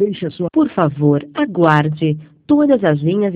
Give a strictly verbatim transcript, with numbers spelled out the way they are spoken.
Deixe a sua... Por favor, aguarde. Todas as linhas